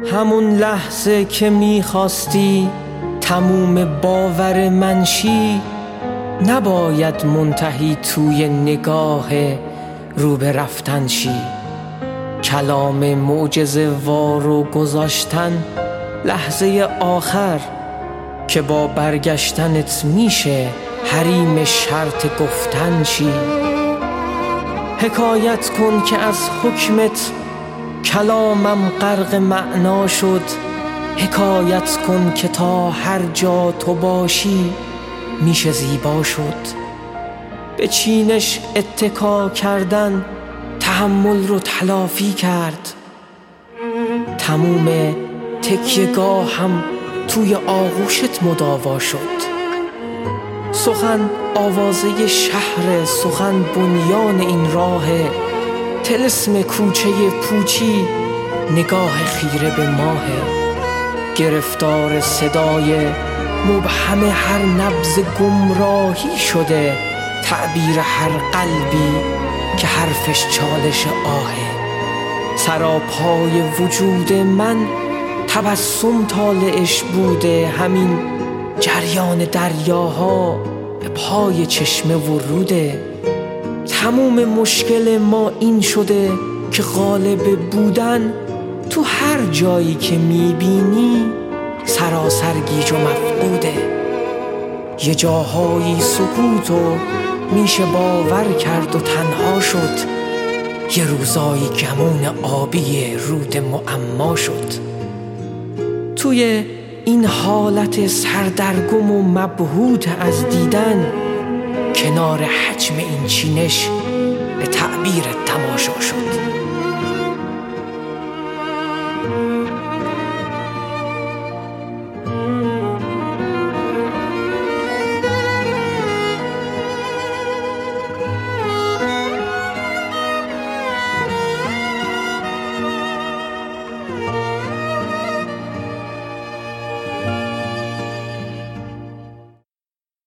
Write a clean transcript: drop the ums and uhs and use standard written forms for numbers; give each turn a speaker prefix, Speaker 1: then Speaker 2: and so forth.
Speaker 1: همون لحظه که میخواستی تموم باور منشی، نباید منتهی توی نگاه رو به رفتن شی. کلام معجزه وارو گذاشتن لحظه آخر که با برگشتنت میشه حریم شرط گفتن شی. حکایت کن که از حکمت کلامم غرق معنا شد. حکایت کن که تا هر جا تو باشی میشه زیبا شد. به چینش اتکا کردن تحمل رو تلافی کرد. تموم تکیه‌گاه هم توی آغوشت مداوا شد. سخن آوازه شهر، سخن بنیان این راه. طلسم کوچه پوچی نگاه خیره به ماه. گرفتار صدای مبهم هر نبض گمراهی شده تعبیر هر قلبی که حرفش چالش آهه. سراپای وجود من تبسم طالعش بوده. همین جریان دریاها به پای چشمه وروده. تموم مشکل ما این شده که غالب بودن تو هر جایی که میبینی سراسر گیج و مفقوده. یه جاهایی سکوتو میشه باور کرد و تنها شد. یه روزایی گمون آبی رود معما شد. توی این حالت سردرگم و مبهوت از دیدن، کنار حجم این چینش به تعبیر تماشا شد.